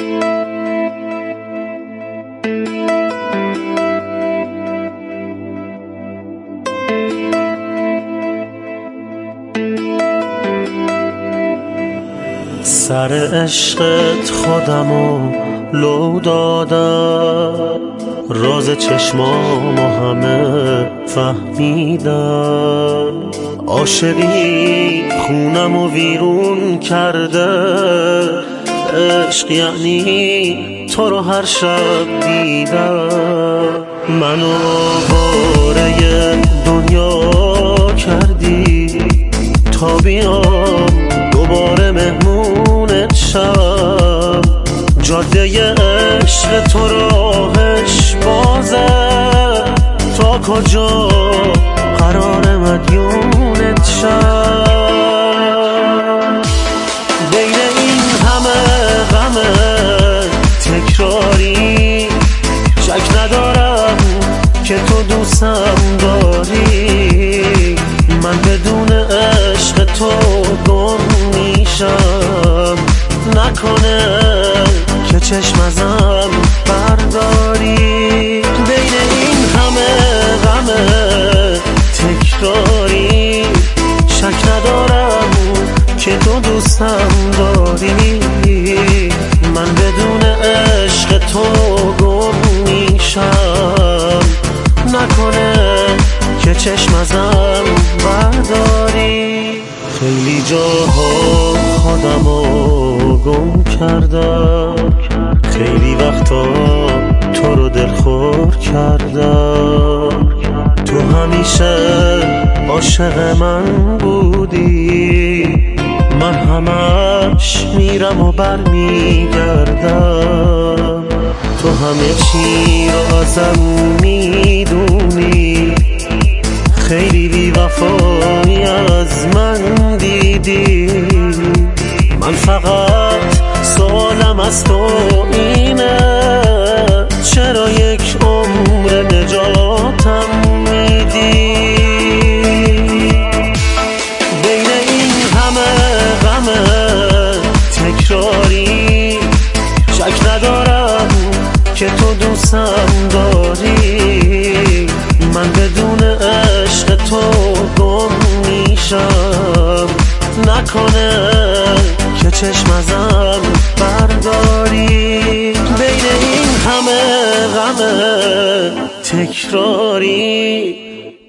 سر عشقت خودمو لو دادم، راز چشمامو همه فهمیدم. عاشقی خونمو ویرون کرده، عشق یعنی تو رو هر شب دیدم. منو باره دنیا کردی تا بیام دوباره مهمونت شم. جاده عشق تو راهش بازه، تا کجا قرار مدیونت شم. بین این همه غم تکراری، شک ندارم که تو دوستم داری. من بدون عشق تو گم میشم، نکنه که چشم ازم برداری. بین این همه غم تکراری، شک ندارم که تو دوستم داری. من بدون عشق تو گم میشم، نکنه که چشم ازم برداری. خیلی جاها خودمو گم کردم، خیلی وقتا تو رو دلخور کردم. تو همیشه عاشق من بودی، من همش میرم و برمیگردم. تو همه چی رو ازم میدونی، خیلی بی وفایی از من دیدی. من فقط سوالم از تو اینه، چرا یک عمر نجاتم میدی؟ بین این همه غم تکراری، شک ندارم که تو دوستم داری. من بدون عشق تو گم میشم، نکنه که چشم ازم برداری. بین این همه غم تکراری،